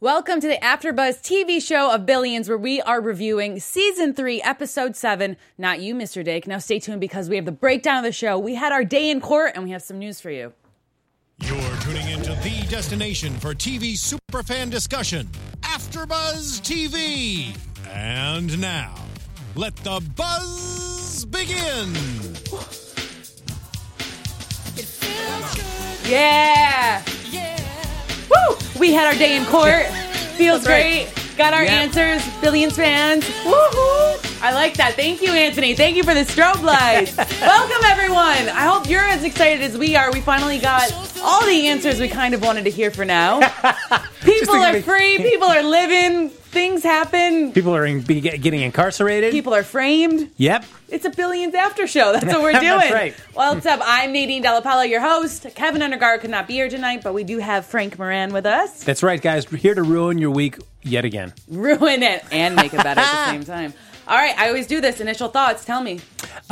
Welcome to the AfterBuzz TV show of Billions, where we are reviewing Season 3, Episode 7, Not You, Mr. Dake. Now stay tuned because we have the breakdown of the show. We had our day in court, and we have some news for you. You're tuning into the destination for TV superfan discussion, AfterBuzz TV. And now, let the buzz begin. It feels good. Yeah! Woo! We had our day in court. Feels great. Got our answers, Billions fans. Woohoo! I like that. Thank you, Anthony. Thank you for the strobe lights. Welcome, everyone. I hope you're as excited as we are. We finally got all the answers we kind of wanted to hear for now. People are free. People are living. Things happen. People are getting incarcerated. People are framed. Yep. It's a Billions after show. That's what we're doing. That's right. Well, what's up? I'm Nadine Della Palla, your host. Kevin Undergaro could not be here tonight, but we do have Frank Moran with us. That's right, guys. We're here to ruin your week yet again. Ruin it and make it better at the same time. All right, I always do this. Initial thoughts. Tell me.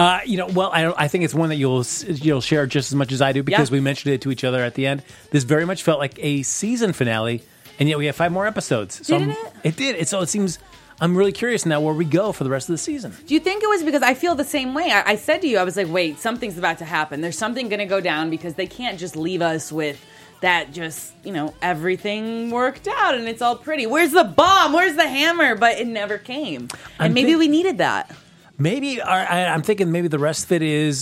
I think it's one that you'll share just as much as I do because we mentioned it to each other at the end. This very much felt like a season finale, and yet we have 5 more episodes. So Didn't it? It did. So it seems. I'm really curious now where we go for the rest of the season. Do you think it was because I feel the same way? I said to you, I was like, wait, something's about to happen. There's something going to go down because they can't just leave us with that just, everything worked out and it's all pretty. Where's the bomb? Where's the hammer? But it never came. And maybe we needed that. Maybe, I'm thinking maybe the rest of it is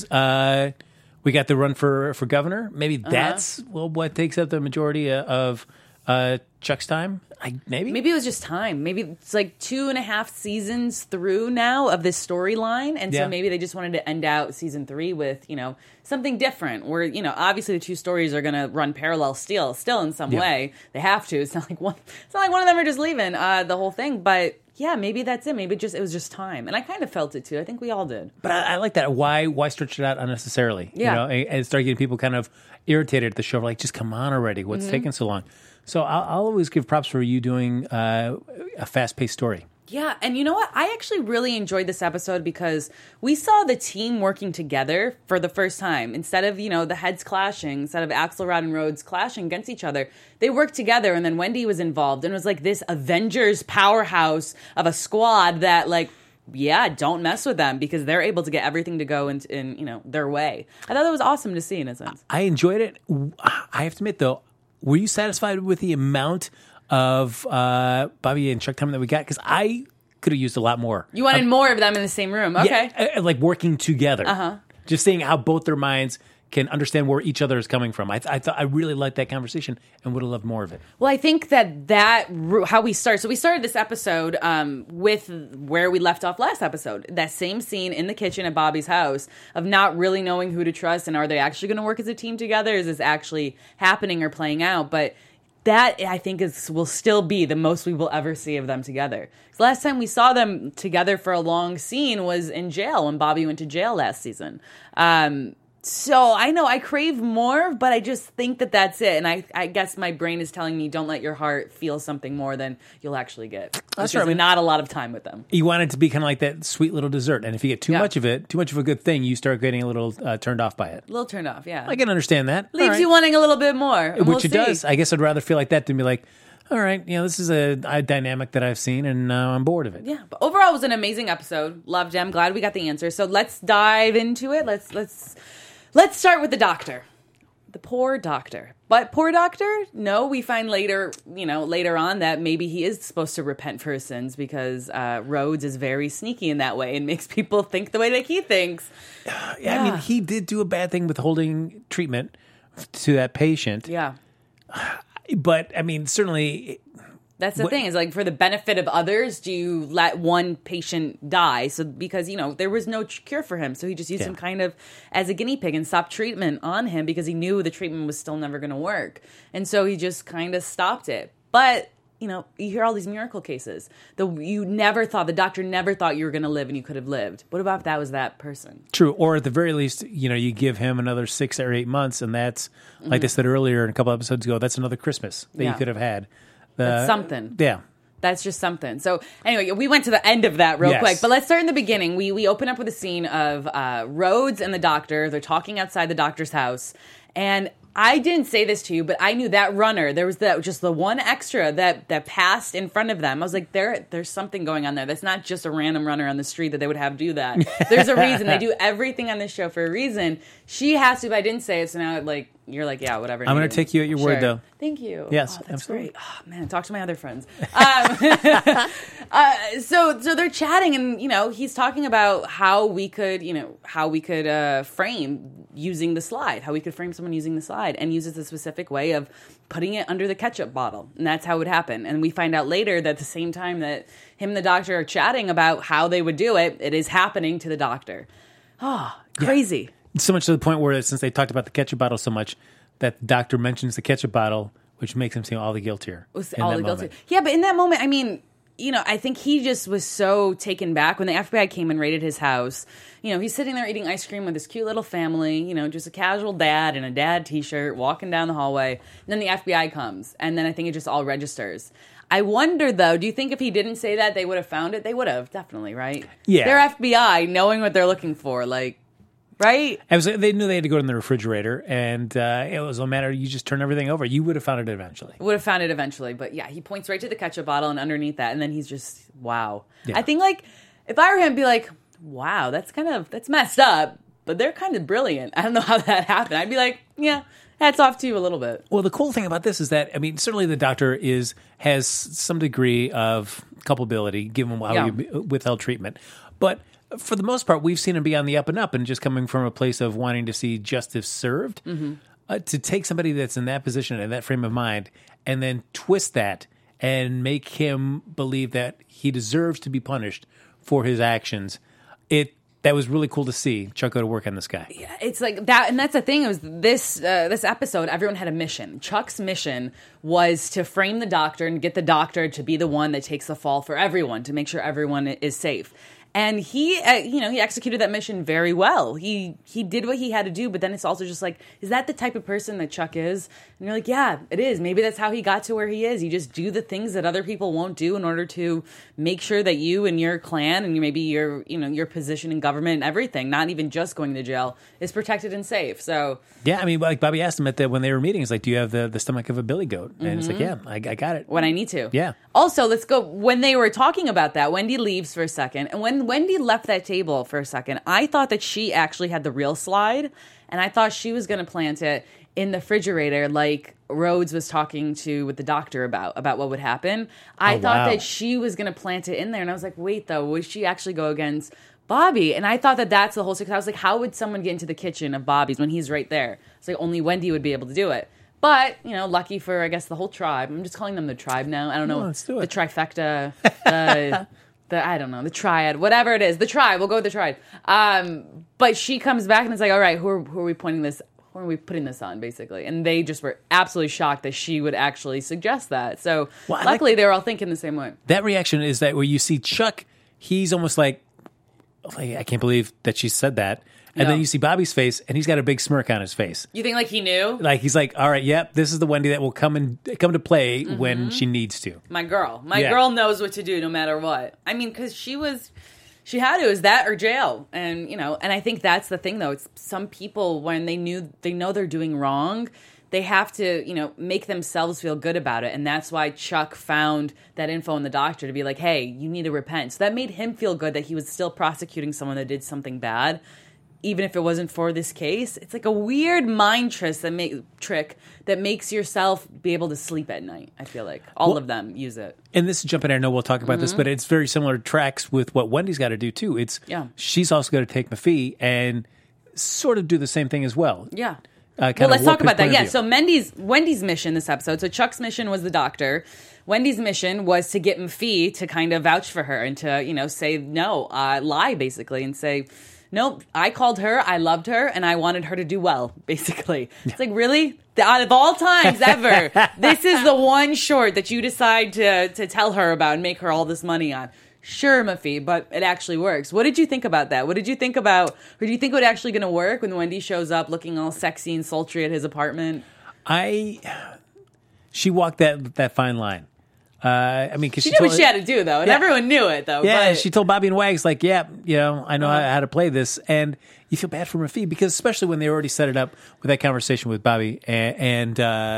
we got the run for governor. Maybe that's what takes up the majority of Chuck's time. Maybe it was just time. Maybe it's like 2.5 seasons through now of this storyline, and so maybe they just wanted to end out season 3 with something different. Where obviously the 2 stories are going to run parallel still in some way. They have to. It's not like one of them are just leaving the whole thing. But yeah, maybe that's it. Maybe it was just time, and I kind of felt it too. I think we all did. But I like that. Why stretch it out unnecessarily? Yeah, and start getting people kind of irritated at the show. Like, just come on already. What's taking so long? So I'll always give props for you doing a fast-paced story. Yeah, and you know what? I actually really enjoyed this episode because we saw the team working together for the first time. Instead of, the heads clashing, instead of Axelrod and Rhodes clashing against each other, they worked together, and then Wendy was involved, and it was like this Avengers powerhouse of a squad that, don't mess with them because they're able to get everything to go in their way. I thought that was awesome to see in a sense. I enjoyed it. I have to admit, though, were you satisfied with the amount of Bobby and Chuck time that we got? Because I could have used a lot more. You wanted more of them in the same room. Okay. Yeah, like working together. Just seeing how both their minds can understand where each other is coming from. I thought I really liked that conversation and would have loved more of it. Well, I think that how we start. So we started this episode with where we left off last episode. That same scene in the kitchen at Bobby's house of not really knowing who to trust and are they actually going to work as a team together? Is this actually happening or playing out? But that, I think, will still be the most we will ever see of them together. The last time we saw them together for a long scene was in jail when Bobby went to jail last season. So I know I crave more, but I just think that that's it. And I guess my brain is telling me don't let your heart feel something more than you'll actually get. That's right. Not a lot of time with them. You want it to be kind of like that sweet little dessert. And if you get too much of it, too much of a good thing, you start getting a little turned off by it. A little turned off, yeah. I can understand that. Leaves you wanting a little bit more. Which it does. I guess I'd rather feel like that than be like, all right, this is a dynamic that I've seen and I'm bored of it. Yeah, but overall it was an amazing episode. Loved it. I'm glad we got the answer. So let's dive into it. Let's start with the doctor. The poor doctor. But poor doctor? No, we find later on that maybe he is supposed to repent for his sins because Rhodes is very sneaky in that way and makes people think the way that he thinks. Yeah, I mean, he did do a bad thing withholding treatment to that patient. Yeah. But, I mean, certainly... That's the thing, is like for the benefit of others, do you let one patient die? So because, there was no cure for him. So he just used him kind of as a guinea pig and stopped treatment on him because he knew the treatment was still never going to work. And so he just kind of stopped it. But, you hear all these miracle cases. The doctor never thought you were going to live and you could have lived. What about if that was that person? True. Or at the very least, you give him another 6 or 8 months and that's, like I said earlier in a couple episodes ago, that's another Christmas that you could have had. That's something. Yeah. That's just something. So anyway, we went to the end of that real quick, but let's start in the beginning. We open up with a scene of Rhodes and the doctor. They're talking outside the doctor's house. And I didn't say this to you, but I knew that runner. There was just the one extra that passed in front of them. I was like, there's something going on there. That's not just a random runner on the street that they would have do that. There's a reason. They do everything on this show for a reason. She has to, but I didn't say it, so now like you're like, yeah, whatever. I'm going to take you at your word, though. Thank you. Yes, that's absolutely. great. Oh, man, talk to my other friends. So they're chatting, and he's talking about how we could frame using the slide, how we could frame someone using the slide, and uses a specific way of putting it under the ketchup bottle, and that's how it would happen. And we find out later that at the same time that him and the doctor are chatting about how they would do it, it is happening to the doctor. Oh, crazy. Yeah. So much to the point where, since they talked about the ketchup bottle so much, that the doctor mentions the ketchup bottle, which makes him seem all the guiltier. Yeah, but in that moment, I mean, I think he just was so taken back when the FBI came and raided his house. He's sitting there eating ice cream with his cute little family, just a casual dad in a dad t-shirt walking down the hallway. And then the FBI comes, and then I think it just all registers. I wonder, though, do you think if he didn't say that, they would have found it? They would have, definitely, right? Yeah. They're FBI, knowing what they're looking for, like... Right? They knew they had to go in the refrigerator, and it was a matter, you just turn everything over. You would have found it eventually. But yeah, he points right to the ketchup bottle and underneath that, and then he's just, wow. Yeah. I think, like, if I were him, I'd be like, wow, that's messed up, but they're kind of brilliant. I don't know how that happened. I'd be like, yeah, hats off to you a little bit. Well, the cool thing about this is that, I mean, certainly the doctor has some degree of culpability, given how he withheld treatment, but... For the most part, we've seen him be on the up and up and just coming from a place of wanting to see justice served. Mm-hmm. To take somebody that's in that position and that frame of mind and then twist that and make him believe that he deserves to be punished for his actions, that was really cool to see Chuck go to work on this guy. Yeah, it's like that, and that's the thing. It was this episode. Everyone had a mission. Chuck's mission was to frame the doctor and get the doctor to be the one that takes the fall for everyone, to make sure everyone is safe. And he executed that mission very well. He did what he had to do, but then it's also just like, is that the type of person that Chuck is? And you're like, yeah, it is. Maybe that's how he got to where he is. You just do the things that other people won't do in order to make sure that you and your clan and maybe your position in government and everything, not even just going to jail, is protected and safe. So yeah, I mean, like Bobby asked him when they were meeting, it's like, do you have the stomach of a billy goat? And it's like, yeah, I got it. When I need to. Yeah. Also, let's go. When they were talking about that, Wendy leaves for a second. And when Wendy left that table for a second, I thought that she actually had the real slide. And I thought she was going to plant it in the refrigerator like Rhodes was talking with the doctor about what would happen. I thought that she was going to plant it in there. And I was like, wait, though, would she actually go against Bobby? And I thought that that's the whole secret. I was like, how would someone get into the kitchen of Bobby's when he's right there? It's like only Wendy would be able to do it. But, lucky for, I guess, the whole tribe. I'm just calling them the tribe now. I don't know. Let's do it. The trifecta, I don't know, the triad, whatever it is. The tribe. We'll go with the tribe. But she comes back and it's like, all right, who are we pointing this? Who are we putting this on, basically? And they just were absolutely shocked that she would actually suggest that. So, luckily, they were all thinking the same way. That reaction is that where you see Chuck, he's almost like, I can't believe that she said that. And then you see Bobby's face, and he's got a big smirk on his face. You think like he knew? Like he's like, all right, yep, this is the Wendy that will come to play when she needs to. My girl knows what to do no matter what. I mean, because she had to. Is that or jail? And and I think that's the thing though. It's some people when they know they're doing wrong, they have to make themselves feel good about it, and that's why Chuck found that info in the doctor to be like, hey, you need to repent. So that made him feel good that he was still prosecuting someone that did something bad. Even if it wasn't for this case, it's like a weird mind trick that makes yourself be able to sleep at night. I feel like all of them use it. And this is jumping. I know we'll talk about this, but it's very similar tracks with what Wendy's got to do too. She's also got to take Mafee and sort of do the same thing as well. Yeah. Let's talk about that. Yeah. So Wendy's mission this episode. So Chuck's mission was the doctor. Wendy's mission was to get Mafee to kind of vouch for her and to say no, lie basically, and say, nope, I called her, I loved her, and I wanted her to do well, basically. It's like, really? Out of all times ever, this is the one short that you decide to tell her about and make her all this money on. Sure, Mafee, but it actually works. What did you think about that? What did you think about, or do you think it was actually going to work when Wendy shows up looking all sexy and sultry at his apartment? She walked that fine line. I mean, because She knew what she had to do, though, and everyone knew it, though. Yeah, but... she told Bobby and Wags, like, I know how to play this. And you feel bad for Mafee, because especially when they already set it up with that conversation with Bobby and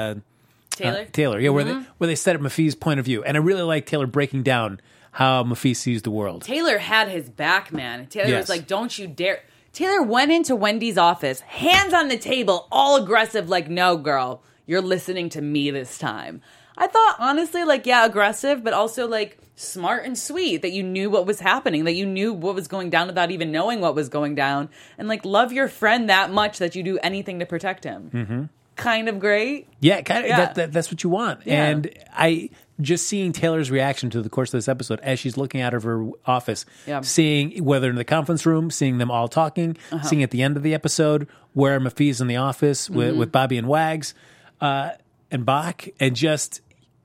Taylor. Yeah, where they set up Mafee's point of view. And I really like Taylor breaking down how Mafee sees the world. Taylor had his back, man. Taylor was like, don't you dare. Taylor went into Wendy's office, hands on the table, all aggressive, like, no, girl, you're listening to me this time. I thought, honestly, like, yeah, aggressive, but also, like, smart and sweet, that you knew what was happening, that you knew what was going down without even knowing what was going down, and, like, love your friend that much that you do anything to protect him. Mm-hmm. Kind of great. Yeah, kind of. Yeah. That's what you want. Yeah. And I just seeing Taylor's reaction to the course of this episode as she's looking out of her office, seeing whether in the conference room, seeing them all talking, seeing at the end of the episode where Mafee's in the office with Bobby and Wags and Bach, and just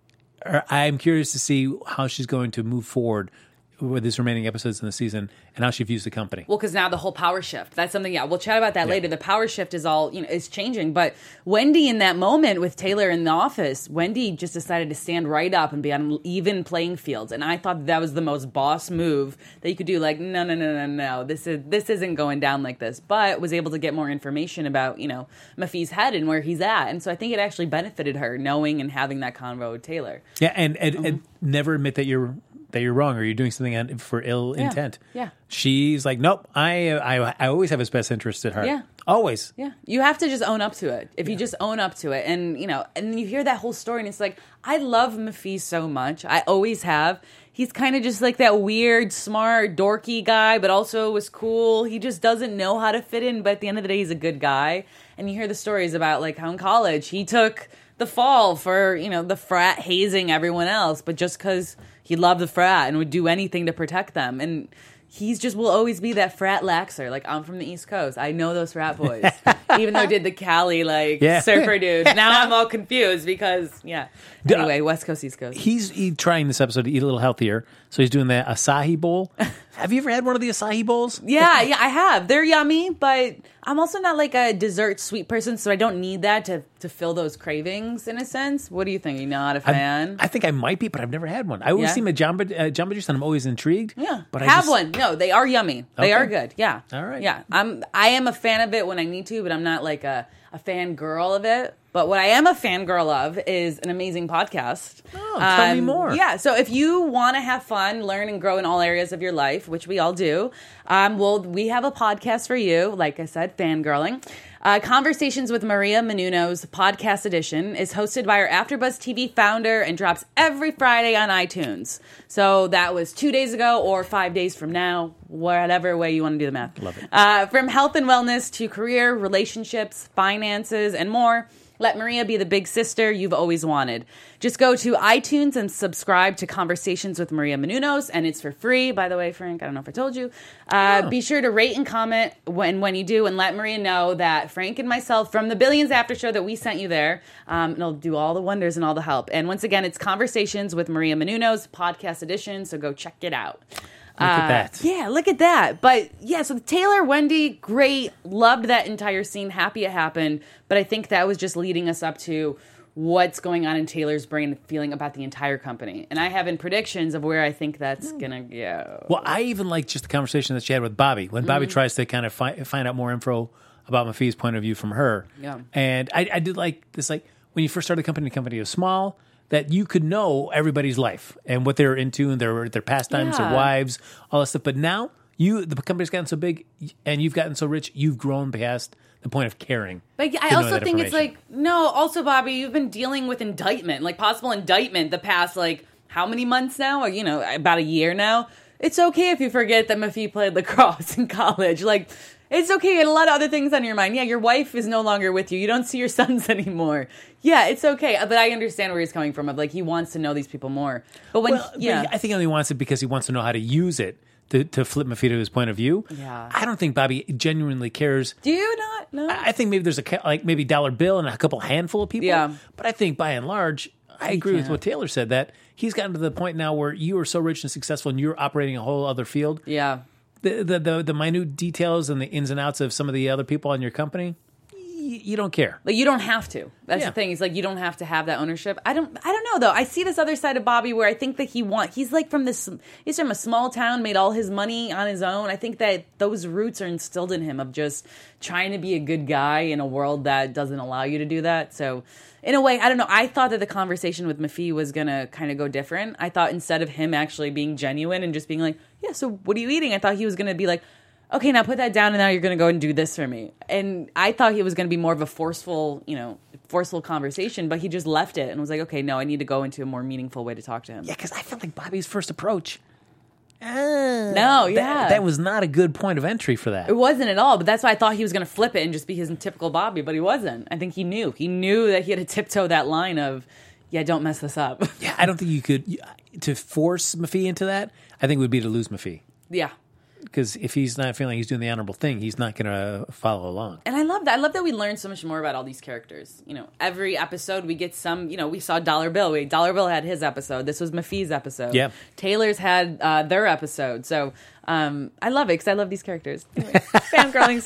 I'm curious to see how she's going to move forward with these remaining episodes in the season and how she views the company. Well, because now the whole power shift, that's something, we'll chat about that later. The power shift is all, is changing. But Wendy, in that moment with Taylor in the office, Wendy just decided to stand right up and be on an even playing field. And I thought that was the most boss move that you could do. Like, no, this isn't going down like this. But was able to get more information about, Mafee's head and where he's at. And so I think it actually benefited her knowing and having that convo with Taylor. Yeah, and never admit that you're wrong or you're doing something for ill intent. Yeah. She's like, nope, I always have his best interest at heart. Yeah. Always. Yeah. You have to just own up to it. If you just own up to it and, and you hear that whole story and it's like, I love Mafee so much. I always have. He's kind of just like that weird, smart, dorky guy, but also was cool. He just doesn't know how to fit in, but at the end of the day, he's a good guy. And you hear the stories about like how in college he took the fall for, the frat hazing everyone else, but just because he loved the frat and would do anything to protect them. And he's just will always be that frat laxer. Like, I'm from the East Coast. I know those frat boys. Even though I did the Cali, surfer dudes. Now I'm all confused because, Anyway, West Coast, East Coast. He's trying this episode to eat a little healthier. So he's doing the acai bowl. Have you ever had one of the acai bowls? Yeah, I have. They're yummy, but I'm also not like a dessert sweet person, so I don't need that to fill those cravings in a sense. What do you think? You're not a fan? I think I might be, but I've never had one. I always see them at Jamba Juice, and I'm always intrigued. Yeah, but have one. No, they are yummy. They are good. Yeah. All right. Yeah, I am a fan of it when I need to, but I'm not like a fan girl of it. But what I am a fangirl of is an amazing podcast. Oh, tell me more. Yeah, so if you want to have fun, learn, and grow in all areas of your life, which we all do, we have a podcast for you. Like I said, fangirling. Conversations with Maria Menounos podcast edition is hosted by our AfterBuzz TV founder and drops every Friday on iTunes. So that was 2 days ago or 5 days from now, whatever way you want to do the math. Love it. From health and wellness to career, relationships, finances, and more, let Maria be the big sister you've always wanted. Just go to iTunes and subscribe to Conversations with Maria Menounos, and it's for free. By the way, Frank, I don't know if I told you. Be sure to rate and comment when you do, and let Maria know that Frank and myself from the Billions After Show that we sent you there, it'll do all the wonders and all the help. And once again, it's Conversations with Maria Menounos, podcast edition, so go check it out. Look at that. Yeah, look at that. But yeah, so Taylor, Wendy, great. Loved that entire scene. Happy it happened. But I think that was just leading us up to what's going on in Taylor's brain feeling about the entire company. And I have in predictions of where I think that's going to go. Well, I even like just the conversation that she had with Bobby. When Bobby tries to kind of find out more info about Mafee's point of view from her. Yeah. And I did like this, like when you first started the company was small, that you could know everybody's life and what they're into and their pastimes, their wives, all that stuff. But now the company's gotten so big and you've gotten so rich, you've grown past the point of caring. But I also think it's like, no, also, Bobby, you've been dealing with indictment, like possible indictment the past, like, how many months now? Or, about a year now. It's okay if you forget that Mafee played lacrosse in college. Like, it's okay. And a lot of other things on your mind. Yeah, your wife is no longer with you. You don't see your sons anymore. Yeah, it's okay. But I understand where he's coming from. Of like, he wants to know these people more. But when, but I think he only wants it because he wants to know how to use it to flip Mafee to his point of view. Yeah. I don't think Bobby genuinely cares. Do you not? No. I think maybe there's maybe dollar bill and a couple handful of people. Yeah. But I think by and large, I agree with what Taylor said, that he's gotten to the point now where you are so rich and successful and you're operating a whole other field. Yeah. The minute details and the ins and outs of some of the other people in your company, you don't care. Like, you don't have to. That's Yeah. the thing. It's like, you don't have to have that ownership. I don't know though. I see this other side of Bobby where I think that he's like he's from a small town, made all his money on his own. I think that those roots are instilled in him of just trying to be a good guy in a world that doesn't allow you to do that. So in a way, I don't know. I thought that the conversation with Mafee was going to kind of go different. I thought instead of him actually being genuine and just being like, yeah, so what are you eating? I thought he was going to be like, okay, now put that down and now you're going to go and do this for me. And I thought he was going to be more of a forceful conversation, but he just left it and was like, okay, no, I need to go into a more meaningful way to talk to him. Yeah, because I felt like Bobby's first approach. That was not a good point of entry for that. It wasn't at all, but that's why I thought he was going to flip it and just be his typical Bobby, but he wasn't. I think he knew. He knew that he had to tiptoe that line of, yeah, don't mess this up. Yeah, I don't think you could, to force Mafee into that, I think would be to lose Mafee. Yeah. Because if he's not feeling he's doing the honorable thing, he's not going to follow along. And I love that. I love that we learn so much more about all these characters. Every episode we get some, we saw Dollar Bill. Dollar Bill had his episode. This was Mafee's episode. Yeah. Taylor's had their episode. So I love it because I love these characters. Anyway, fangirling.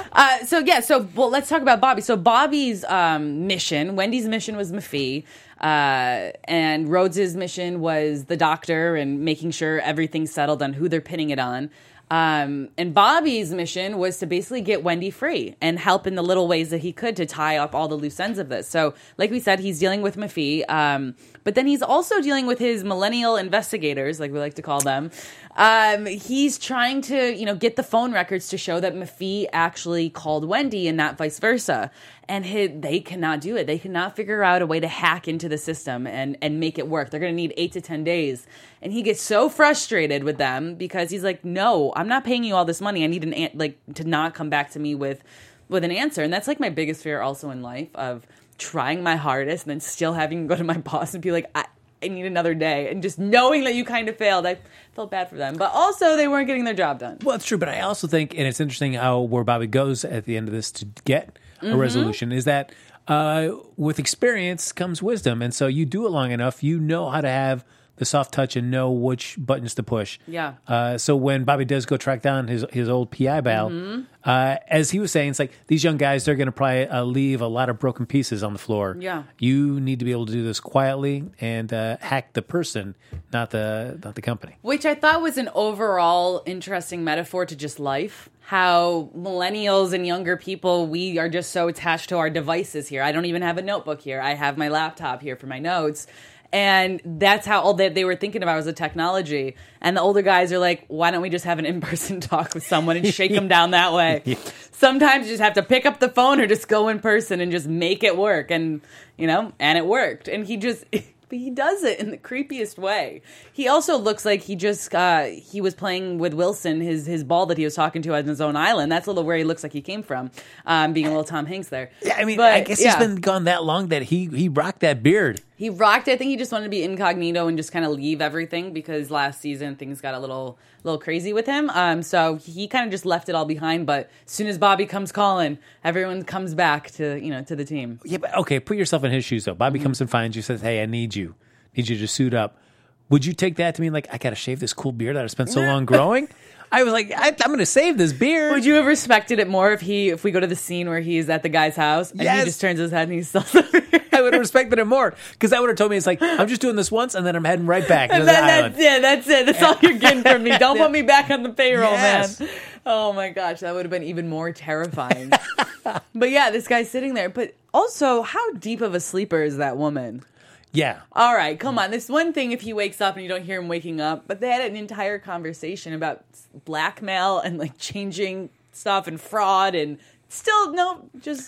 Well, let's talk about Bobby. So Bobby's mission, Wendy's mission was Mafee. And Rhodes's mission was the doctor and making sure everything's settled on who they're pinning it on. And Bobby's mission was to basically get Wendy free and help in the little ways that he could to tie up all the loose ends of this. So, like we said, he's dealing with Mafee, but then he's also dealing with his millennial investigators, like we like to call them. He's trying to, get the phone records to show that Mafee actually called Wendy and not vice versa. And they cannot do it. They cannot figure out a way to hack into the system and make it work. They're going to need 8 to 10 days. And he gets so frustrated with them because he's like, no, I'm not paying you all this money. I need to not come back to me with an answer. And that's like my biggest fear also in life, of trying my hardest and then still having to go to my boss and be like, I need another day. And just knowing that you kind of failed, I felt bad for them. But also, they weren't getting their job done. Well, it's true. But I also think, and it's interesting where Bobby goes at the end of this to get a resolution, is that with experience comes wisdom. And so you do it long enough, you know how to have the soft touch and know which buttons to push. Yeah. So when Bobby does go track down his old PI pal, as he was saying, it's like these young guys, they're going to probably leave a lot of broken pieces on the floor. Yeah. You need to be able to do this quietly and hack the person, not the company. Which I thought was an overall interesting metaphor to just life. How millennials and younger people, we are just so attached to our devices here. I don't even have a notebook here. I have my laptop here for my notes. And that's how all that they were thinking about was the technology. And the older guys are like, why don't we just have an in-person talk with someone and shake them down that way? Yeah. Sometimes you just have to pick up the phone or just go in person and just make it work. And, and it worked. And he does it in the creepiest way. He also looks like he just he was playing with Wilson, his ball that he was talking to on his own island. That's a little where he looks like he came from, being a little Tom Hanks there. Yeah, I mean, I guess he's been gone that long that he rocked that beard. He rocked it. I think he just wanted to be incognito and just kind of leave everything because last season things got a little crazy with him. So he kind of just left it all behind. But as soon as Bobby comes calling, everyone comes back to the team. Yeah, but okay, put yourself in his shoes though. Bobby comes and finds you, says, "Hey, I need you to suit up." Would you take that to mean like, I got to shave this cool beard that I spent so long growing? I was like, I'm going to save this beard. Would you have respected it more if we go to the scene where he's at the guy's house and he just turns his head and he's still there? I would have respected it more because that would have told me it's like, I'm just doing this once and then I'm heading right back to the island. That's it. That's all you're getting from me. Don't put me back on the payroll, Yes. man. Oh my gosh, that would have been even more terrifying. But yeah, this guy's sitting there. But also, how deep of a sleeper is that woman? Yeah. All right, come on. This one thing if he wakes up and you don't hear him waking up, but they had an entire conversation about blackmail and like changing stuff and fraud and still no.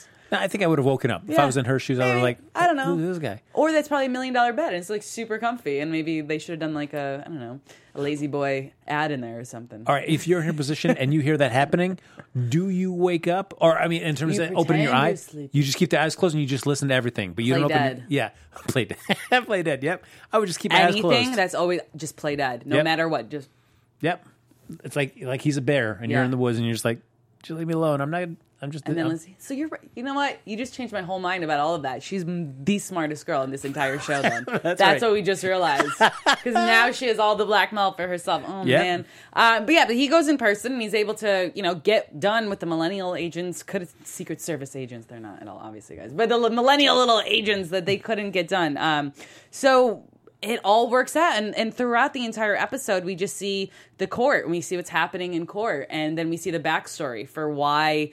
I think I would have woken up. If I was in her shoes, I would have like, I don't know. Who's this guy? Or that's probably $1 million bed and it's like super comfy and maybe they should have done like a Lazy Boy ad in there or something. All right, if you're in her position and you hear that happening, do you wake up? Or, I mean, in terms of opening your eyes, you just keep the eyes closed and you just listen to everything. But you don't open dead. Yeah, play dead. Play dead, yep. I would just keep my eyes closed. Anything that's always just play dead, no matter what. Just Yep. It's like he's a bear and you're in the woods and you're just like, just leave me alone. I'm And then Lindsay, so you know what? You just changed my whole mind about all of that. She's the smartest girl in this entire show then. That's right. what we just realized. Because now she has all the blackmail for herself. Oh, man. But he goes in person and he's able to, get done with the millennial agents. Secret Service agents. They're not at all, obviously, guys. But the millennial little agents that they couldn't get done. So it all works out. And throughout the entire episode, we just see the court. And we see what's happening in court. And then we see the backstory for why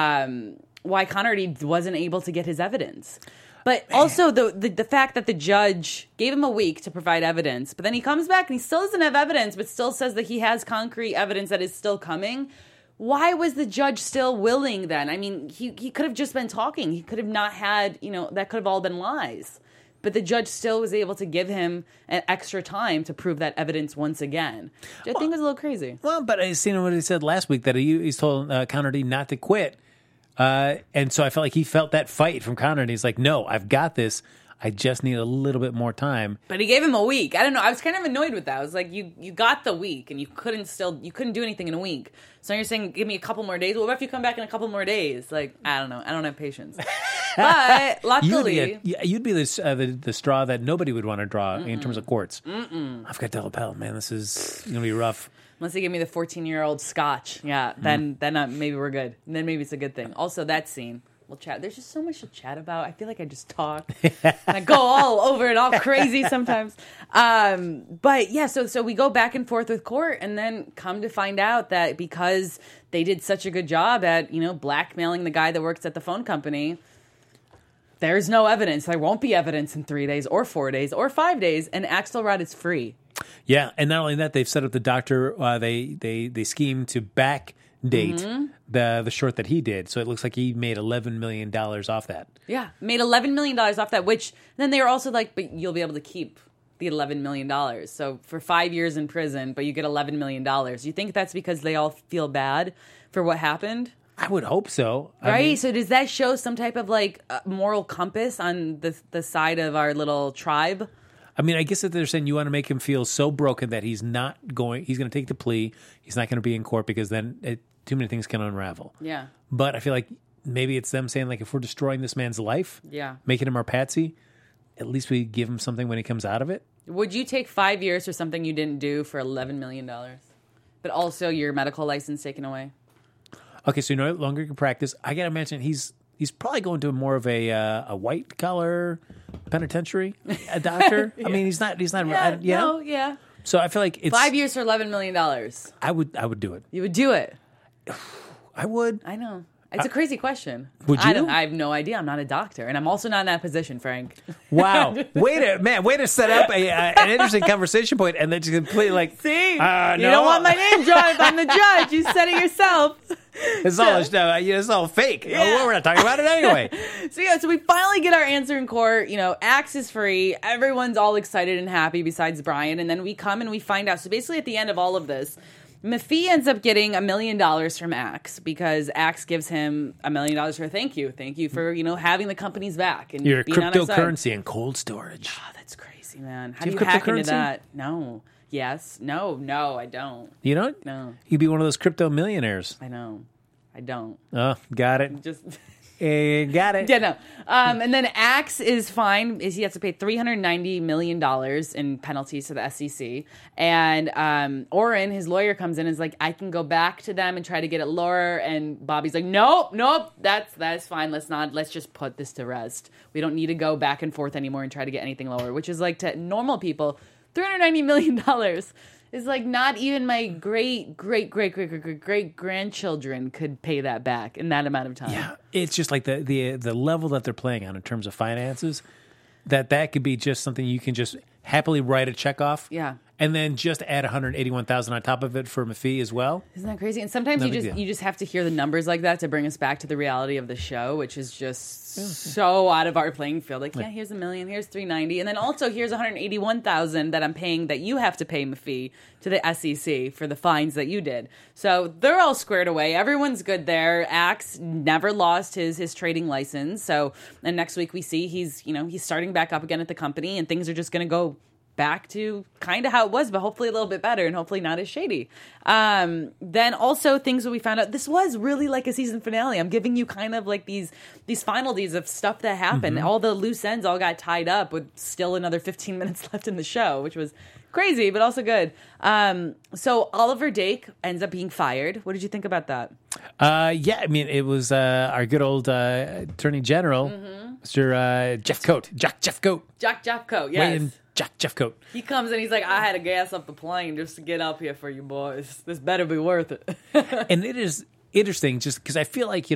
Connerty wasn't able to get his evidence. But also the fact that the judge gave him a week to provide evidence, but then he comes back and he still doesn't have evidence, but still says that he has concrete evidence that is still coming. Why was the judge still willing then? I mean, he could have just been talking. He could have not had, that could have all been lies. But the judge still was able to give him an extra time to prove that evidence once again, which I think was a little crazy. Well, but I seen what he said last week that he's told Connerty not to quit. And so I felt like he felt that fight from Connerty. He's like, no, I've got this. I just need a little bit more time. But he gave him a week. I don't know. I was kind of annoyed with that. I was like, you got the week, and you couldn't do anything in a week. So you're saying, give me a couple more days. Well, what if you come back in a couple more days? Like, I don't know. I don't have patience. But luckily, you'd be the straw that nobody would want to draw in terms of courts. I've got the lapel, man. This is gonna be rough. Unless they give me the 14-year-old scotch, then maybe we're good. And then maybe it's a good thing. Also, that scene. We'll chat. There's just so much to chat about. I feel like I just talk. And I go all over it, all crazy sometimes. But yeah, so we go back and forth with court, and then come to find out that because they did such a good job at, blackmailing the guy that works at the phone company, there's no evidence. There won't be evidence in 3 days or 4 days or 5 days, and Axelrod is free. Yeah, and not only that, they've set up the doctor. They scheme to back date the short that he did, so it looks like he made $11 million off that. Yeah, made $11 million off that. Which then they were also like, but you'll be able to keep the $11 million. So for 5 years in prison, but you get $11 million. You think that's because they all feel bad for what happened? I would hope so. Right? I mean, so does that show some type of moral compass on the side of our little tribe? I mean, I guess that they're saying you want to make him feel so broken that he's going to take the plea. He's not going to be in court because then too many things can unravel. Yeah. But I feel like maybe it's them saying, if we're destroying this man's life, making him our patsy, at least we give him something when he comes out of it. Would you take 5 years for something you didn't do for $11 million? But also your medical license taken away? Okay, so you no longer can practice. I got to imagine he's probably going to more of a white collar penitentiary, a doctor. I mean, he's not. Yeah. So I feel like it's 5 years for $11 million. I would do it. You would do it. I would. I know. It's a crazy question. Would you? I have no idea. I'm not a doctor, and I'm also not in that position, Frank. Wow. Way to set up an interesting conversation point, and then just completely see, no. You don't want my name drawn if I'm the judge. You said it yourself. It's all fake. Yeah. We're not talking about it anyway. So we finally get our answer in court. Axe is free. Everyone's all excited and happy besides Brian, and then we come and we find out. So basically, at the end of all of this, Mafee ends up getting $1 million from Axe because Axe gives him $1 million for thank you for having the company's back and your being cryptocurrency and cold storage. Oh, that's crazy, man. How do you hack into that? No. Yes. No, I don't. You don't? No. You'd be one of those crypto millionaires. I know. I don't. Oh, got it. Just got it. Yeah, no. And then Axe is fine. He has to pay $390 million in penalties to the SEC. And Oren, his lawyer, comes in and is like, I can go back to them and try to get it lower. And Bobby's like, nope, that's fine. Let's just put this to rest. We don't need to go back and forth anymore and try to get anything lower, which is like to normal people, $390 million is like not even my great grandchildren could pay that back in that amount of time. Yeah, it's just like the level that they're playing on in terms of finances. That could be just something you can just happily write a check off. Yeah. And then just add $181,000 on top of it for Mafee as well. Isn't that crazy? And sometimes you just have to hear the numbers like that to bring us back to the reality of the show, which is just so out of our playing field. Like, here's $1 million, here's $390, and then also here's $181,000 that I'm paying that you have to pay Mafee to the SEC for the fines that you did. So they're all squared away. Everyone's good there. Axe never lost his trading license. So and next week we see he's starting back up again at the company, and things are just going to go back to kind of how it was, but hopefully a little bit better and hopefully not as shady. Then also things that we found out, this was really like a season finale. I'm giving you kind of like these final days of stuff that happened. All the loose ends all got tied up with still another 15 minutes left in the show, which was crazy, but also good. So Oliver Dake ends up being fired. What did you think about that? Yeah, I mean, it was our good old Attorney General, Mr. Jeff Coat. Jeff Coat. Jack Jeffcoat, yes. Wayne Jeff Coat. He comes and he's like, I had to gas up the plane just to get up here for you boys. This better be worth it. And it is interesting just because I feel like,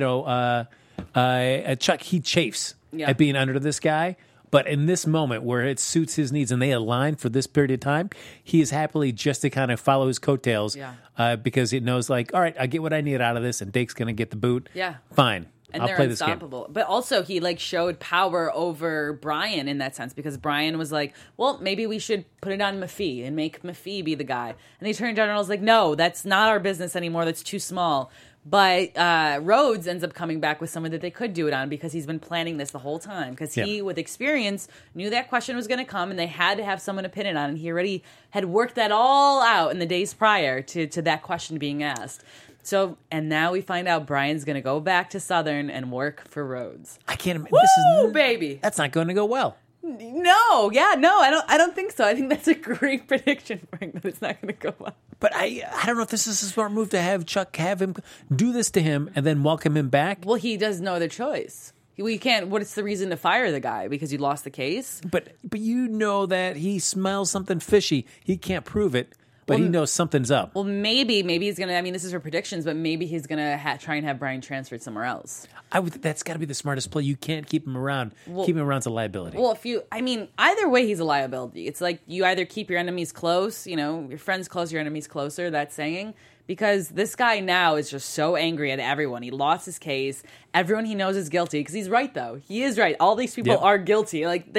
Chuck, he chafes at being under this guy. But in this moment where it suits his needs and they align for this period of time, he is happily just to kind of follow his coattails because he knows, like, all right, I get what I need out of this, and Dake's going to get the boot. Yeah. Fine. And I'll they're play this game. unstoppable. But also he like showed power over Brian in that sense because Brian was like, well, maybe we should put it on Mafee and make Mafee be the guy. And the Attorney General was like, no, that's not our business anymore. That's too small. But Rhodes ends up coming back with someone that they could do it on because he's been planning this the whole time. Because he, with experience, knew that question was going to come and they had to have someone to pin it on. And he already had worked that all out in the days prior to that question being asked. So, and now we find out Brian's going to go back to Southern and work for Rhodes. I can't imagine. Woo, baby. That's not going to go well. No, I don't think so. I think that's a great prediction, Frank, that it's not going to go well. But I don't know if this is a smart move to have Chuck have him do this to him and then welcome him back. Well, he does no other choice. We can't. What's the reason to fire the guy? Because you lost the case? But you know that he smells something fishy. He can't prove it. But he knows something's up. Well, maybe he's going to, I mean, this is for predictions, but maybe he's going to try and have Brian transferred somewhere else. That's got to be the smartest play. You can't keep him around. Keep him around's a liability. Well, either way, he's a liability. It's like you either keep your enemies close, your friends close, your enemies closer, that saying. Because this guy now is just so angry at everyone. He lost his case. Everyone he knows is guilty. Because he's right, though. He is right. All these people are guilty. Like,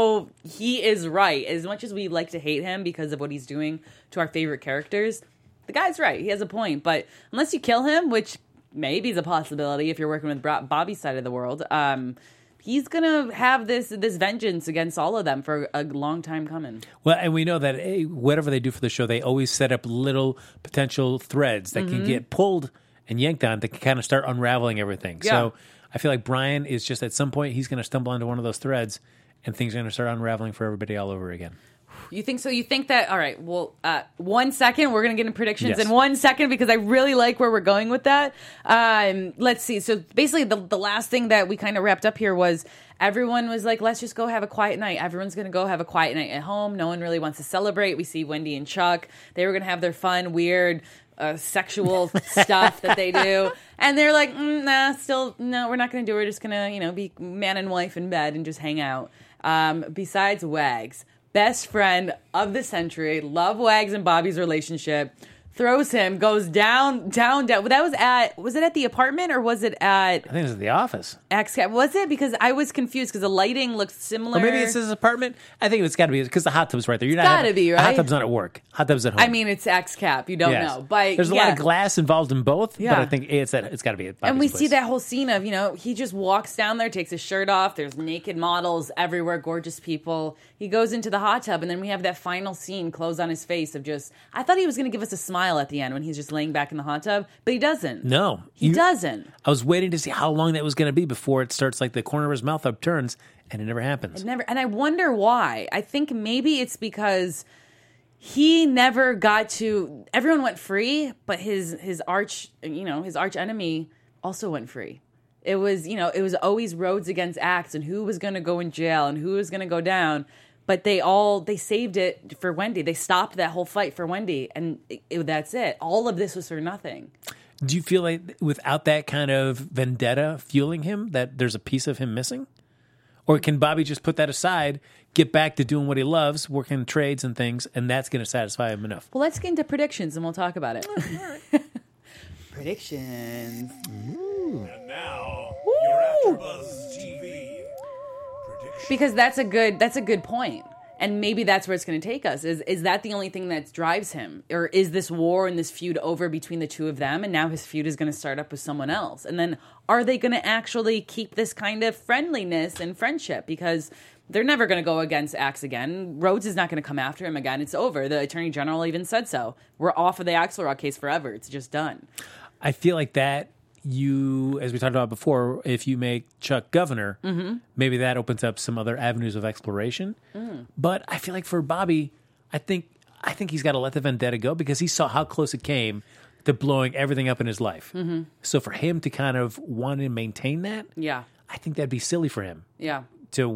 he is right. As much as we like to hate him because of what he's doing to our favorite characters, the guy's right. He has a point. But unless you kill him, which maybe is a possibility if you're working with Bobby's side of the world, he's going to have this vengeance against all of them for a long time coming. Well, and we know that whatever they do for the show, they always set up little potential threads that can get pulled and yanked on that can kind of start unraveling everything. Yeah. So I feel like Brian is just at some point, he's going to stumble onto one of those threads and things are going to start unraveling for everybody all over again. You think so? You think that? All right. Well, 1 second. We're going to get into predictions in 1 second because I really like where we're going with that. Let's see. So basically, the last thing that we kind of wrapped up here was everyone was like, let's just go have a quiet night. Everyone's going to go have a quiet night at home. No one really wants to celebrate. We see Wendy and Chuck. They were going to have their fun, weird, sexual stuff that they do. And they're like, no, we're not going to do it. We're just going to, be man and wife in bed and just hang out. Besides Wags. Best friend of the century, love Wags and Bobby's relationship, throws him, goes down. That was it at the apartment or was it at? I think it was at the office. Was it? Because I was confused because the lighting looked similar. Or maybe it's his apartment. I think it's got to be because the hot tub's right there. Got to be, right? Hot tub's not at work. Hot tub's at home. I mean, it's XCap. You don't know, but there's a lot of glass involved in both. Yeah. But I think it's got to be at Bobby's And we place. see that whole scene of he just walks down there, takes his shirt off. There's naked models everywhere, gorgeous people. He goes into the hot tub, and then we have that final scene close on his face of just. I thought he was going to give us a smile at the end when he's just laying back in the hot tub, but he doesn't. No, he doesn't. I was waiting to see how long that was going to be before it starts, like the corner of his mouth upturns, and it never happens. And I wonder why. I think maybe it's because he never got to. Everyone went free, but his arch enemy also went free. It was always Rhodes against Axe, and who was going to go in jail and who was going to go down. But they saved it for Wendy. They stopped that whole fight for Wendy, and that's it. All of this was for nothing. Do you feel like without that kind of vendetta fueling him, that there's a piece of him missing? Or can Bobby just put that aside, get back to doing what he loves, working trades and things, and that's going to satisfy him enough? Well, let's get into predictions, and we'll talk about it. Predictions. Ooh. And now, your AfterBuzz TV. Because that's a good point. And maybe that's where it's going to take us. Is that the only thing that drives him? Or is this war and this feud over between the two of them, and now his feud is going to start up with someone else? And then are they going to actually keep this kind of friendliness and friendship? Because they're never going to go against Axe again. Rhodes is not going to come after him again. It's over. The Attorney General even said so. We're off of the Axelrod case forever. It's just done. I feel like that as we talked about before, if you make Chuck governor, maybe that opens up some other avenues of exploration. But I feel like for Bobby, I think he's got to let the vendetta go because he saw how close it came to blowing everything up in his life. So for him to kind of want to maintain that, I think that'd be silly for him. Yeah. To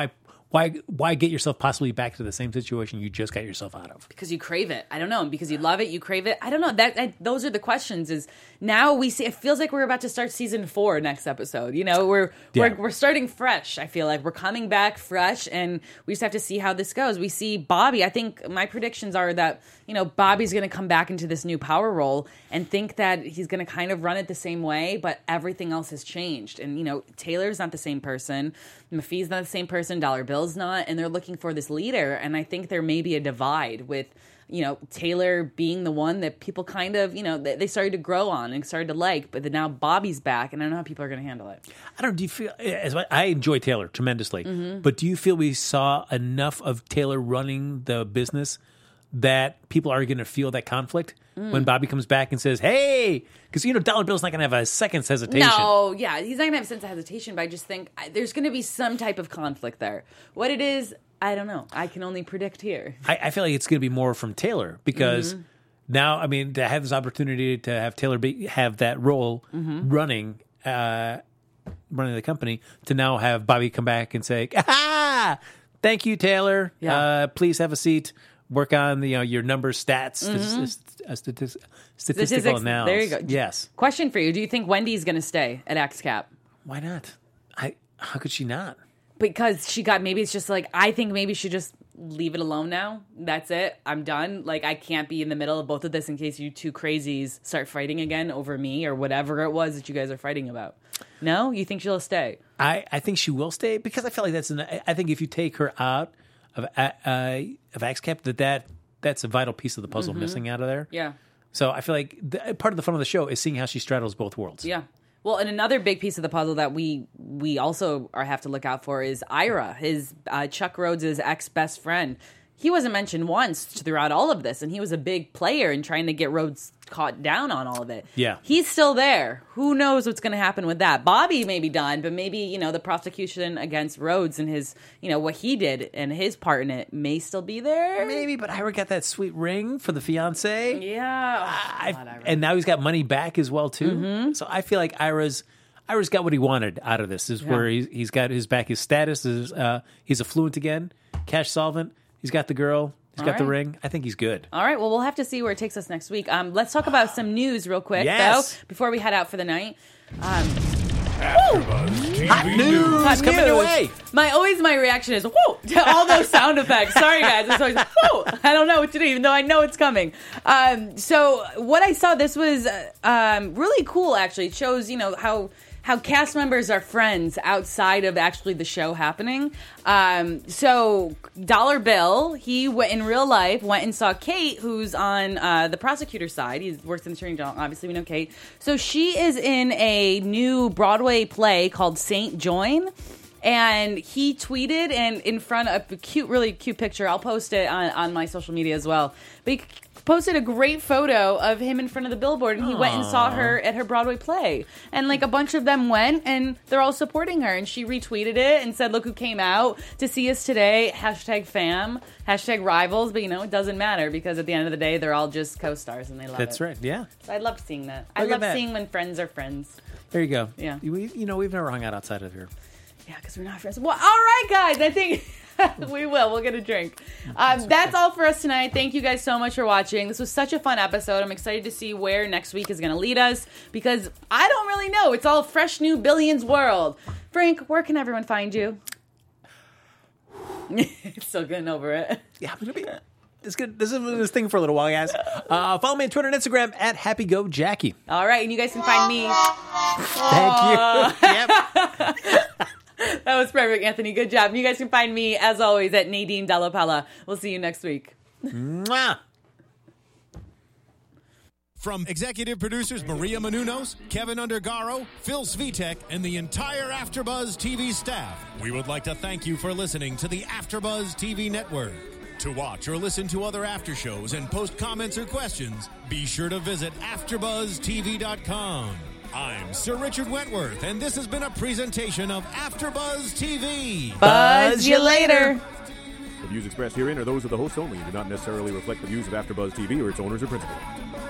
why get yourself possibly back to the same situation you just got yourself out of? Because you crave it. I don't know. Because you love it, you crave it. I don't know. Those are the questions. Is now we see. It feels like we're about to start season 4 next episode. You know, we're starting fresh. I feel like we're coming back fresh, and we just have to see how this goes. We see Bobby. I think my predictions are that Bobby's going to come back into this new power role and think that he's going to kind of run it the same way, but everything else has changed. And Taylor's not the same person. Mafee's not the same person. Dollar Bill's not, and they're looking for this leader. And I think there may be a divide with Taylor being the one that people kind of they started to grow on and started to like, but then now Bobby's back, and I don't know how people are going to handle it. I don't. Do you feel? I enjoy Taylor tremendously, but do you feel we saw enough of Taylor running the business that people are going to feel that conflict when Bobby comes back and says, "Hey," because Dollar Bill's not going to have a second's hesitation. No, yeah, he's not going to have a sense of hesitation, but I just think there's going to be some type of conflict there. What it is, I don't know. I can only predict here. I feel like it's going to be more from Taylor because now, I mean, to have this opportunity to have Taylor have that role running the company, to now have Bobby come back and say, "Ah, thank you, Taylor. Yeah. Please have a seat. Work on your numbers, stats, statistical analysis." There you go. Yes. Question for you: do you think Wendy's going to stay at AXCAP? Why not? How could she not? Because maybe it's just like, I think maybe she just leave it alone now. That's it. I'm done. Like, I can't be in the middle of both of this in case you two crazies start fighting again over me or whatever it was that you guys are fighting about. No? You think she'll stay? I think she will stay because I feel like I think if you take her out of AXCAP, that's a vital piece of the puzzle missing out of there. Yeah. So I feel like part of the fun of the show is seeing how she straddles both worlds. Yeah. Well, and another big piece of the puzzle that we also have to look out for is Ira, his Chuck Rhodes' ex-best friend. He wasn't mentioned once throughout all of this, and he was a big player in trying to get Rhodes caught down on all of it. Yeah. He's still there. Who knows what's going to happen with that? Bobby may be done, but maybe, the prosecution against Rhodes and his, what he did and his part in it may still be there. Maybe, but Ira got that sweet ring for the fiance. Yeah. And now he's got money back as well, too. So I feel like Ira's got what he wanted out of this, where he's got his status, he's affluent again, cash solvent. He's got the girl. He's got the ring. I think he's good. All right. Well, we'll have to see where it takes us next week. Let's talk about some news real quick, though, before we head out for the night. Hot news coming your way. My reaction is, whoa, to all those sound effects. Sorry, guys. It's always, whoa. I don't know what to do, even though I know it's coming. So what I saw, this was really cool, actually. It shows, how cast members are friends outside of actually the show happening. So Dollar Bill, he in real life went and saw Kate, who's on the prosecutor side. He works in the Attorney General. Obviously, we know Kate. So she is in a new Broadway play called Saint Join. And he tweeted, and in front of a really cute picture. I'll post it on my social media as well. But he posted a great photo of him in front of the billboard, and he went and saw her at her Broadway play. And a bunch of them went, and they're all supporting her. And she retweeted it and said, "Look who came out to see us today. #fam, #rivals." But it doesn't matter because at the end of the day, they're all just co-stars, and they love it. That's right. Yeah. So I love seeing that. I love seeing when friends are friends. There you go. Yeah. We've never hung out outside of here. Yeah, because we're not friends. Well, all right, guys. I think we will. We'll get a drink. That's all for us tonight. Thank you guys so much for watching. This was such a fun episode. I'm excited to see where next week is going to lead us because I don't really know. It's all fresh new Billions world. Frank, where can everyone find you? Still getting over it. Yeah, I'm going to be... This is this thing for a little while, guys. Follow me on Twitter and Instagram at HappyGoJackie. All right, and you guys can find me. Thank you. Yep. That was perfect, Anthony. Good job. And you guys can find me, as always, at Nadine Della Pella. We'll see you next week. Mwah. From executive producers Maria Menounos, Kevin Undergaro, Phil Svitek, and the entire AfterBuzz TV staff, we would like to thank you for listening to the AfterBuzz TV network. To watch or listen to other after shows and post comments or questions, be sure to visit AfterBuzzTV.com. I'm Sir Richard Wentworth, and this has been a presentation of AfterBuzz TV. Buzz you later. The views expressed herein are those of the hosts only and do not necessarily reflect the views of AfterBuzz TV or its owners or principals.